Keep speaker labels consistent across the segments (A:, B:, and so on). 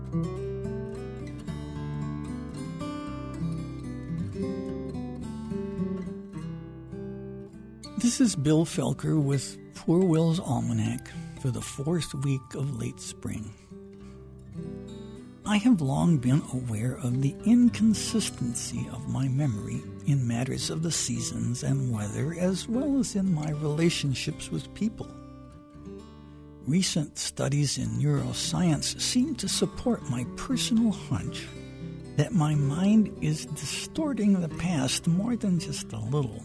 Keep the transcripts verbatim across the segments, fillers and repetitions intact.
A: This is Bill Felker with Poor Will's Almanac for the fourth week of late spring. I have long been aware of the inconsistency of my memory in matters of the seasons and weather, as well as in my relationships with people. Recent studies in neuroscience seem to support my personal hunch that my mind is distorting the past more than just a little.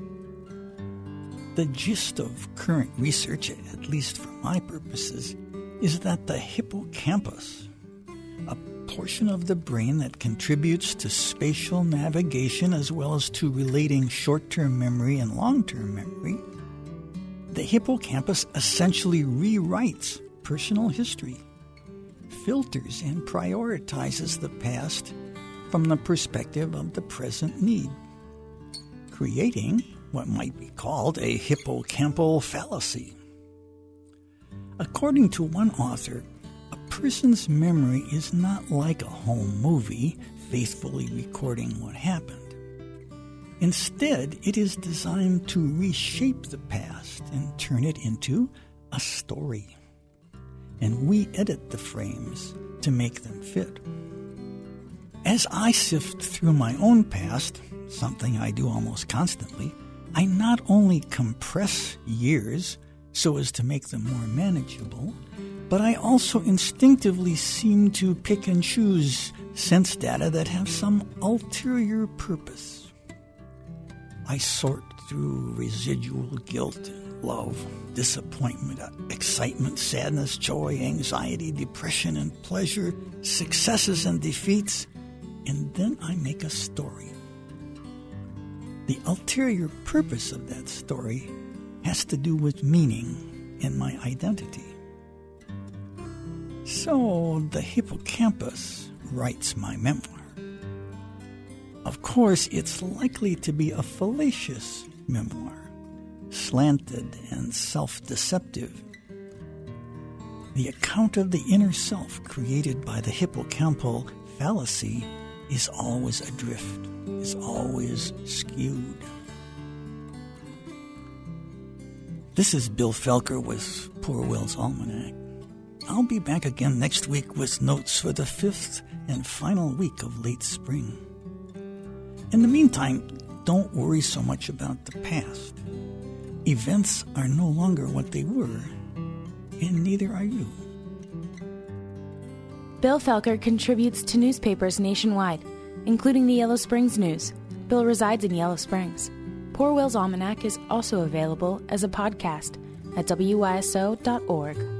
A: The gist of current research, at least for my purposes, is that the hippocampus, a portion of the brain that contributes to spatial navigation as well as to relating short-term memory and long-term memory, the hippocampus essentially rewrites personal history, filters and prioritizes the past from the perspective of the present need, creating what might be called a hippocampal fallacy. According to one author, a person's memory is not like a home movie faithfully recording what happened. Instead, it is designed to reshape the past and turn it into a story. And we edit the frames to make them fit. As I sift through my own past, something I do almost constantly, I not only compress years so as to make them more manageable, but I also instinctively seem to pick and choose sense data that have some ulterior purpose. I sort through residual guilt, love, disappointment, excitement, sadness, joy, anxiety, depression, and pleasure, successes and defeats, and then I make a story. The ulterior purpose of that story has to do with meaning and my identity. So the hippocampus writes my memoir. Of course, it's likely to be a fallacious memoir, slanted and self-deceptive. The account of the inner self created by the hippocampal fallacy is always adrift, is always skewed. This is Bill Felker with Poor Will's Almanac. I'll be back again next week with notes for the fifth and final week of late spring. In the meantime, don't worry so much about the past. Events are no longer what they were, and neither are you.
B: Bill Felker contributes to newspapers nationwide, including the Yellow Springs News. Bill resides in Yellow Springs. Poor Will's Almanac is also available as a podcast at W Y S O dot org.